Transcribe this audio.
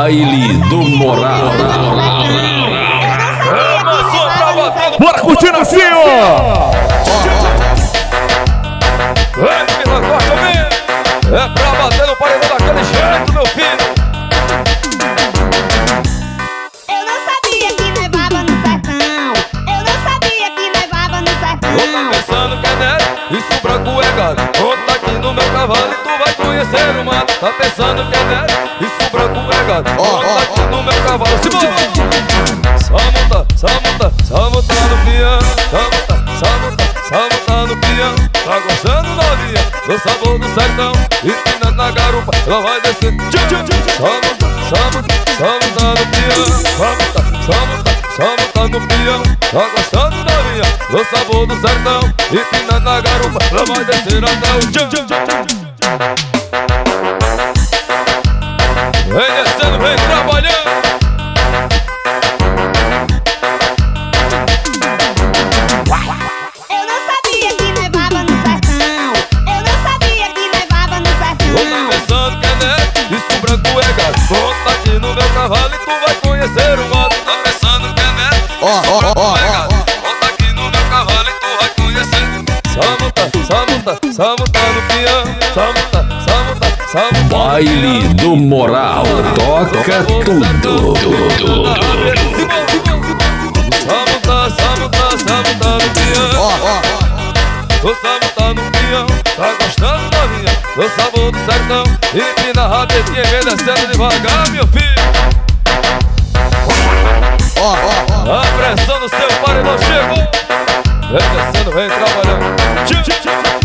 Baile do Moral. Bora curtir assim, ó! É pra bater no paredão daquele jeito, meu filho. Eu não sabia que nevava no sertão. Eu não sabia que nevava no sertão. Eu tô pensando que é neve, isso branco é gado. Monta aqui no meu cavalo e tu vai conhecer o mato. Tá pensando que é neve, isso branco é gado. Monta aqui no meu cavalo. Se só monta no peão. Só monta no peão. Tá gostando, novinha, do sabor do sertão? Empina na garupa, ela vai descer. Só monta no peão. Só monta no peão. Tá gostando, novinha, do sabor do sertão? Empina na garupa, ela vai descer até o chão. Vem descendo, vem trabalhando. Eu não sabia que nevava no sertão. Eu não sabia que nevava no sertão. Tô tá pensando que é neve, isso branco é gado. Monta aqui no meu cavalo e tu vai conhecer o mato. Tá pensando que é neve, isso branco é gado. Monta aqui no meu cavalo e tu vai conhecer. Só monta no peão. Só monta. Baile do Moral. Toca tudo. Só monta no peão. Só monta no peão. Tá gostando, novinha, do sabor do sertão? Empina a rabetinha e vem descendo devagar, meu filho. A pressão no seu paredão chegou. Vem descendo, vem trabalhando.